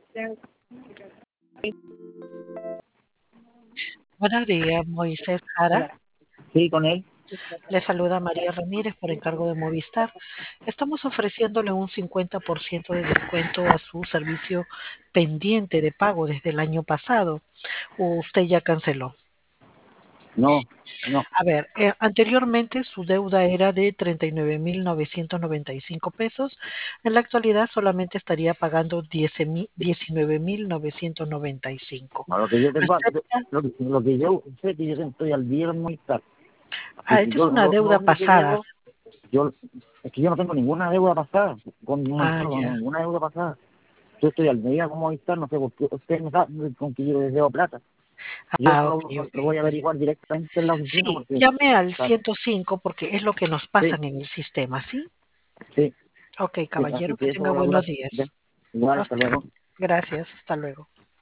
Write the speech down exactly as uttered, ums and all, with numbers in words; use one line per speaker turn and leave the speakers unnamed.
Buenos días, Moisés Jara.
Sí, con él.
Le saluda María Ramírez por encargo de Movistar. Estamos ofreciéndole un cincuenta por ciento de descuento a su servicio pendiente de pago desde el año pasado. ¿O usted ya canceló?
No, no.
A ver, eh, anteriormente su deuda era de treinta y nueve mil novecientos noventa y cinco pesos. En la actualidad solamente estaría pagando diecinueve mil novecientos noventa y cinco.
No, lo que yo tengo,
¿Acepta?
lo que, lo que yo sé que yo estoy al día muy tarde. Y
Ah,
si
esta es
yo
una
lo, lo
deuda
único que
pasada.
debo, yo, es que yo no tengo ninguna deuda pasada, con, no
Ah,
tengo
ya.
ninguna deuda pasada. Yo estoy al día como estar, no sé por qué usted me sabe con que yo les debo plata. Yo
Ah,
eso
ok,
lo,
ok.
lo voy a averiguar directamente en la oficina
Sí,
porque,
llame al
ah,
ciento cinco porque es lo que nos pasan
sí,
en el sistema, ¿sí?
sí,
Ok,
sí, así
caballero, que
que eso
tenga
voy a
buenos
hablar.
días.
Ya. Igual,
A
hasta
usted.
luego.
Gracias, hasta luego.